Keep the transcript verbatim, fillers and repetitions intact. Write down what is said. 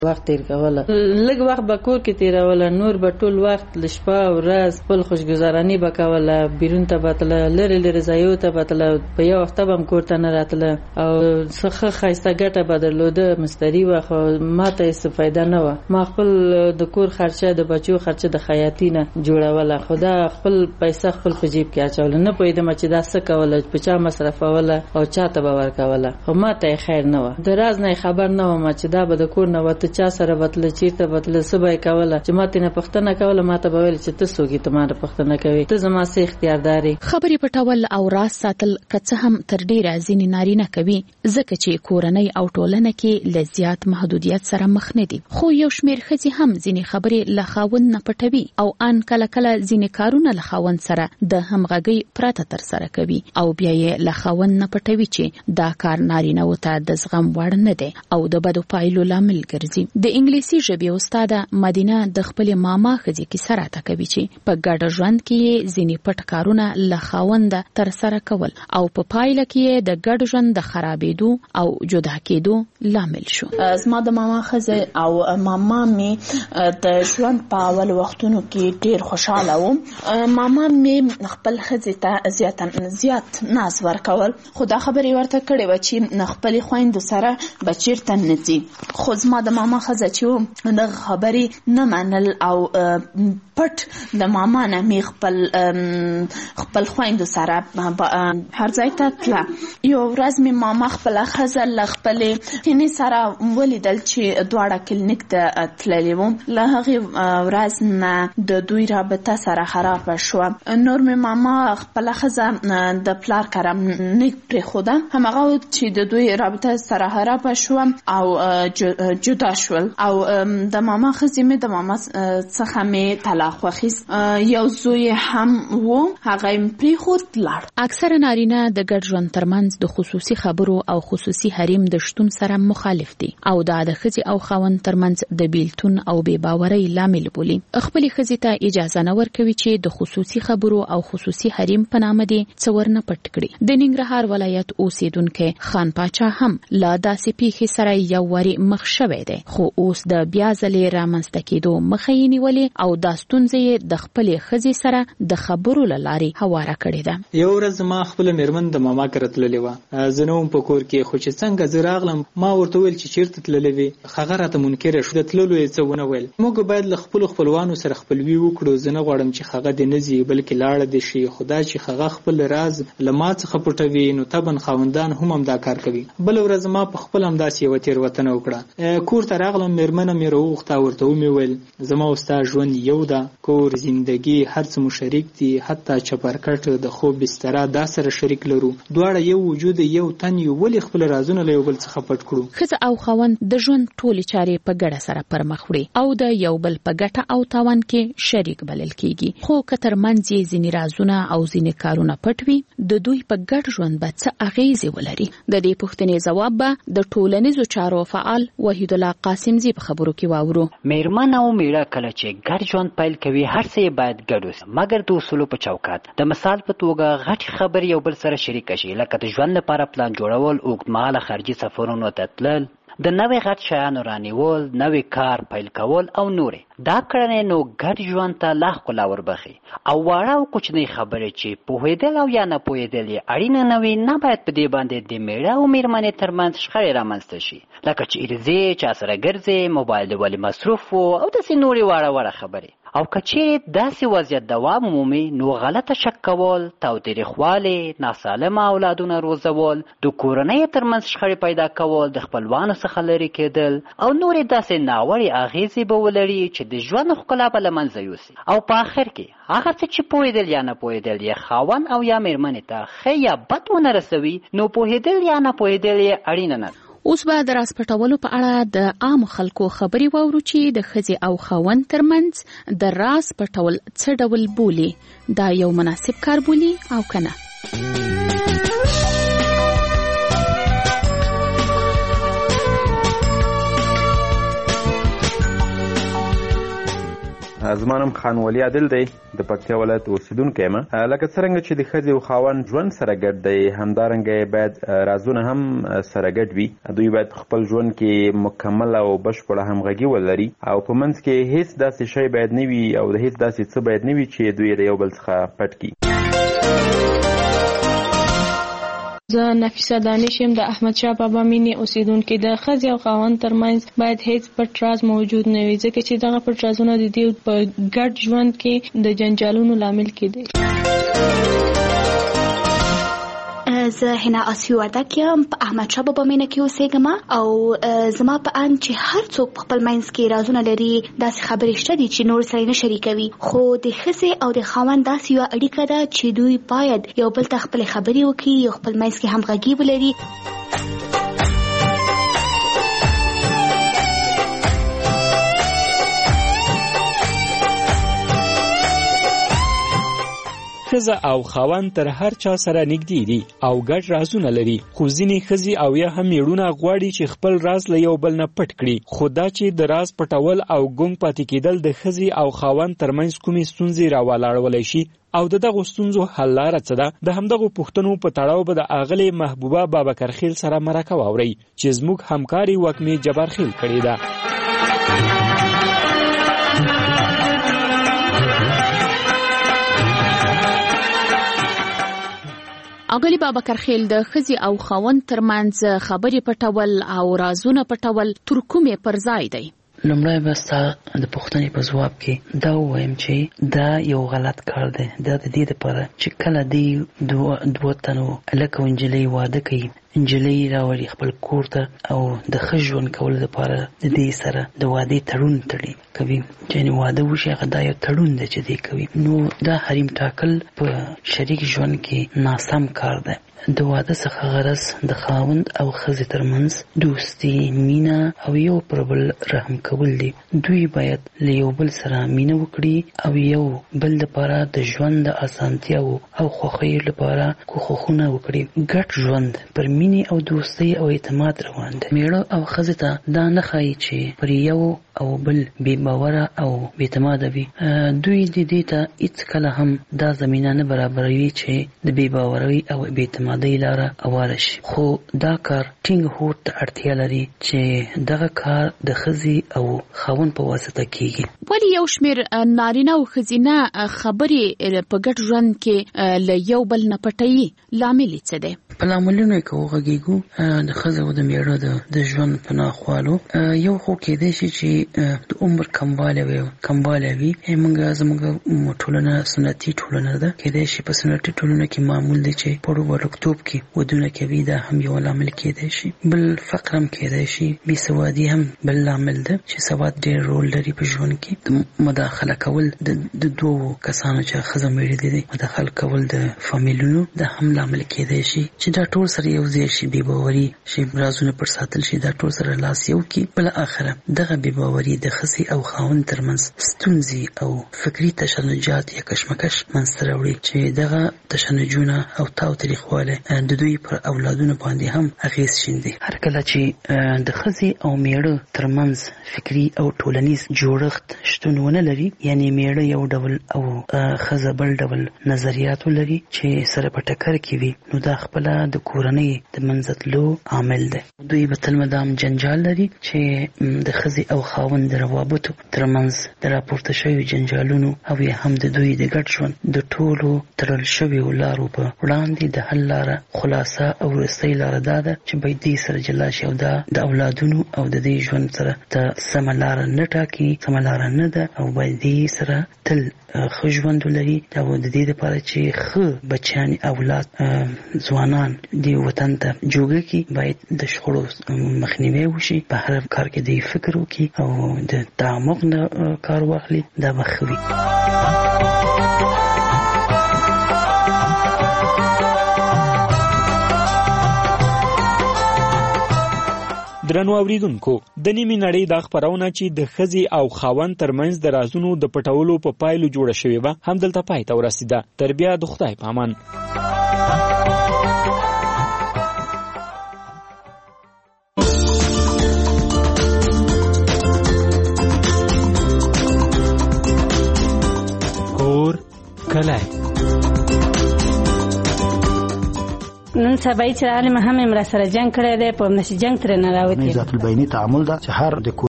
وخت تیر کوله. لږ وخت به کور کې تیروله، نور به ټول وخت له شپه او ورځ خپل خوشګذراني به کوله. بیرون ته به تله، لرې لرې ځایو ته به تله، په یو وخته به هم کور ته نه راتله او څه ښایسته ګټه به درلوده. مستري وه خو ما ته هېڅ فایده نه وه. ما خپل د کور خرچه، د بچو خرچه د خیاطي نه جوړوله، خو دا خپل پیسه خپل په جیب کې اچوله. نه پوهېدم چې دا څه کوله، په چا مصرفوله او چا ته به ورکوله، خو ما ته خیر نه وه. د راز نه خبر نه وم چې دا به د کور نه وته چا سره بتله، چیرته بتله، څه به یې کوله. چې ما ترې نه پوښتنه کوله، ما ته به ویل چې ته څوک یې، ته ما نه پوښتنه کوې، ته زما څه اختیاردار یې. خبرې پټول او راز ساتل که څه هم تر ډېره ځینې نارینه کوي، ځکه چې کورنۍ او ټولنه کې له زیات محدودیت سره مخ نه دي. خو یو شمېر ښځې هم ځینې خبرې له خاوند نه پټوي او ان کله کله ځینې کارونه له خاوند سره د همغږۍ پرته ترسره کوي او بیا یې له خاوند نه پټوي چې دا کار نارینه‌وو ته د زغم وړ نه دی او د بدو پایلو لامل ګرځي. د انګلیسي ژبې استاده مدینه د خپلې ماما ښځې کیسه راته کوي چې په ګډه ژوند کې یې ځینې پټ کارونه له خاونده ترسره کول او په پایله کې یې د ګډ ژوند د خرابېدو او جدا کېدو لامل شو. زما د ماما ښځه او ماما مې د ژوند په اول وختونو کې ډېر خوشحاله وم. ماما مې خپل ښځې ته زیات زیات ناز ورکول، خو دا خبرې ورته کړې وه چې خپلې خویندو سره به چېرته نه ځي. خو زما د ماما ښځه چې و دغه خبرې نه منل او پټ د ماما نه مې خپل خپل خویندو سره هر ځای ته تله. یو ورځ مې ماما خپله ښځه له خپلې هینې سره ولیدل چې دواړه کلینیک ته تللې وو. له هغې ورځ نه د دوی رابطه سره خرابه شوه. نور مې ماما خپله ښځه د پلار کره نه پرېښوده، همهغه چې د دوی رابطه سره خرابه شوه او جدا شول. او د ماما ښځې مې د ماما څخه مې طلاق واخیست. یو زوی هم و، هغه یې پرېښود لاړ. اکثره نارینه د ګډ ژوند ترمنځ د خصوصي خبرو او خصوصي حریم د شتون سره مخالف دي او دا د ښځې او خاوند ترمنځ د بیلتون او بې باورۍ لامل بولي. خپلې ښځې ته اجازه نه ورکوي چې د خصوصي خبرو او خصوصي حریم په نامه دې څه ورنه پټ کړي. د ننګرهار ولایت اوسیدونکی خان پاچا هم له داسې پیښې سره یو وارې مخ شوی دی، خو اوس د بیا ځلې رامنځته کېدو مخه یې نیولې او دا ستونزه یې د خپلې ښځې سره د خبرو له لارې هواره کړې ده. یو ورځ ما خپله مېرمن د ماما کره تللې وه. زه نه وم په کور کې، خو چې څنګه زه راغلم ما ورته وویل چې چېرته تللې وې. هغه راته منکره شو. د تللو یې څه ونه ویل. موږ باید له خپلو خپلوانو سره خپلوي وکړو. زه نه غواړم چې هغه دې نه ځي بلکې لاړه دې شي. خو دا چې هغه خپل راز له ما څخه پټوي نو طبعا خاوندان هم همدا کار کوي. بله ورځ ما په خپل همداسې یوه تېروتنه وکړه. کور ته راغلم، مېرمنه مې راوغوښته، ورته ومې ویل زما او ستا ژوند یو ده، کور، زندګي، هر څه مو شریک دي، حتی چپرکټ، د خوب بستره دا سره شریک لرو. دواړه یو وجود، یو تن یو، ولې خپل رازونه له یو بل څخه پټ کړو؟ ښځه او خاوند د ژوند ټولې چارې په ګډه سره پر مخ وړي او د یو بل په ګټه او تاوان کې شریک بلل کېږي. خو که ترمنځ یې ځینې رازونه او ځینې کارونه پټ وي، د دوی په ګډ ژوند به څه اغېزې ولري؟ د دې پوښتنې ځواب به د ټولنیزو چارو فعال وحید الله قاسمزي په خبرو کې واورو. مېرمن او میړه کله چې ګډ ژوند پیل کوي، هر څه باید ګډ وي، مګر د اصولو په چوکاټ. د مثال په توګه غټ خبرې یو بل سره شریک شي، لکه د ژوند لپاره پلان جوړول، اوږدمهاله خارجي سفرونو ته تلل، د نوې غټ شیانو رانیول، نوې کار پیل کول او نورې. دا کړنې نو ګډ ژوند ته لا ښکلا وربخي. او واړه او کوچنۍ خبرې چې پوهېدل او یا نه پوهېدل یې اړینه نه وي، نه باید په دې باندې د میړه او مېرمنې ترمنځ شخړې رامنځته شي، لکه چې ارزې، چا سره ګرځې، موبایل دې ولې مصروف و او داسې نورې واړه واړه خبرې. او که چیرې داسې وضعیت دوام ومومي، نو غلطه شک کول، تاوتریخوالی، ناسالمه اولادونه روزول، د کورنۍ ترمنځ شخړې پیدا کول، د خپلوانو څخه لرې کېدل او نورې داسې ناوړې اغېزې به ولري چې د ژوند ښکلا به له منځه یوسي. او په آخر کې هغه څه چې پوهېدل یا نه پوهېدل یې خاوند او یا مېرمنې ته ښه یا بد ونه رسوي، نو پوهېدل یا نه پوهېدل یې اړینه نه ده. اوس به د راز پټولو په اړه د عامو خلکو خبرې واورو چې د ښځې او خاوند ترمنځ د راز پټول څه ډول بولي، دا یو مناسب کار بولي او که نه. زما نوم خان ولی عادل دی، د پکتیا ولایت اوسیدونکی یم. لکه څرنګه چې د ښځې او خاوند ژوند سره ګډ دی، همدارنګه باید رازونه هم سره ګډ وي. دوی باید خپل ژوند کې مکمل او بشپړه همغږي ولري او په منځ کې هیڅ داسې شی باید نه وي او د هیڅ داسې څه باید نه وي چې دوی د یو بل څخه پټ کړي. زه نفیسه دانش یم، د احمد شاه بابا مینې اوسیدونکې. د ښځې او خاوند ترمنځ باید هیڅ پټ راز موجود نه وي، ځکه چې دغه پټ رازونه د دوی په ګډ ژوند کې د جنجالونو لامل کېدی. زه حنا اسفي وردک یم، په احمد شاه بابا مینه کې اوسېږم او زما په اند چې هر څوک په خپل منځ کې رازونه لري، داسې خبرې شته دي چې نور سره نه شریکوي. خو د ښځې او د خاوند داسې یوه اړیکه ده چې دوی باید یو بل ته خپلې خبرې وکړي، یو خپل منځ کې همغږي ولري. ښځه او خاوند تر هر چا سره نږدې دي او ګډ رازونه لري، خو ځینې ښځې او یا هم میړونه غواړي چې خپل راز له یو بل نه پټ کړي. خو دا چې د راز پټول او ګونګ پاتې کېدل د ښځې او خاوند ترمنځ کومې ستونزې راولاړولی شي او د دغو ستونزو حل لاره څه ده، د همدغو پوښتنو په تړاو به د اغلې محبوبه بابکرخیل سره مرکه واورئ چې زموږ همکاري وږمې جبارخیل کړې ده. اغلی بابکرخیل، د ښځې او خاوند ترمنځ خبرې پټول او رازونه پټول تر کومې پر ځای دی؟ لومړی به ستا د پوښتنې په ځواب کې دا ووایم چې دا یو غلط کار دی. دا د دې لپاره چې کله دی دوه تنو هلک او نجلۍ واده کوي، نجلۍ راوړي خپل کور ته او د ښه ژوند کولو لپاره د دې سره د وادې تړون تړي کوي، چې واده وشي هغه دا یو تړون دی چې دی کوي. نو دا حریم ټاکل په شریک ژوند کې ناسم کار دی. د واده څخه غرض د خاوند او ښځې ترمنځ دوستي، مینه او یو پر بل رحم کول دي. دوی باید له یو بل سره مینه وکړي او یو بل لپاره د ژوند د اسانتیاو او خوښیو لپاره کوښښونه وکړي. ګډ ژوند پر مینې او دوستۍ او اعتماد روان دی. میړه او ښځې ته دا نه ښایي چې پر یو او بل بې باوره او بې اعتماده وي. دوی د دې ته هیڅ کله هم دا زمینه نه برابروي چې د بې باورۍ او بې اعتمادۍ لاره هواره شي. خو دا کار ټینګ هوډ ته اړتیا لري چې دغه کار د ښځې او خاوند په واسطه کیږي. ولې یو شمېر نارینه او ښځینه خبرې په ګډ ژوند کې له یو بل نه پټوي؟ لامل یې څه دی؟ په لاملونو یې که وغږېږو، د ښځې او د میړه د ژوند په ناخوالو یو خو کېدای شي چې د عمر کموالی وي کموالی وي موږ زموږ ټولنه سنتي ټولنه ده، کېدای شي په سنتي ټولنه کې معمول دی چې په وړکتوب کې ودونه کوي. دا هم یو لامل کېدای شي. بل فقر هم کېدای شي. بې سوادي هم بل لامل ده چې سواد ډېر رول لري په ژوند کې. د مداخله کول د دوو کسانو چې ښځه میړه دي مداخله کول د فامیلونو دا هم لامل کېدای شي چې دا ټول سره یو ځای شي، بې باوري شي، رازونه پر ساتل شي، دا ټول سره لاس یو کې. بل اخره دغه بې باوري د ښځې او خاوند ترمنځ ستونزې او فکري تشنجات یا کشمکش منځته راوړي چې دغه تشنجونه او تاو تریخوالی د دوی پر اولادونو باندې هم اغیز شیندي. هر کله چې د ښځې او میړه ترمنځ فکري او ټولنیز جوړښت شتون ونه لري، یعنی میړه یو ډول او ښځه بل ډول نظریات ولري چې سره په ټکر کې وي، نو دا خپله د کورنۍ د منځه تلو عامل دی. دوی به تل مدام جنجال لري چې د ښځې او خاوند د روابطو ترمنځ د راپورته شویو جنجالونو او یا هم د دوی د ګډ ژوند د ټولو تړل شویو لارو په وړاندې د حل لاره، خلاصه او وروستۍ لاره دا ده چې باید دې سره جلا شي او دا د اولادونو او د دې ژوند سره د سمه لاره نه ټاکي، سمه لاره نه ده او باید دې سره تل ښه ژوند ولري. او د دې لپاره چې ښه بچیان اولاد ځوانان دې وطن ته جوګه کړي، باید د شخړو مخنیوی وشي، په هر کار کې دې فکر وکړي او د تعمق نه کار واخلي. دا به ښه وي. درنو اوریدونکو، د نیمې نړۍ دا خپرونه چې د ښځې او خاوند ترمنځ د رازونو د پټولو په پایلو جوړه شوې وه همدلته پای ته ورسېده. تر بیا د خدای په امان. سبای چې عالم هم را سره جنگ کړی دی په نشي جنگ تر نه راوتی ذات البینی تعامل دا چې هر د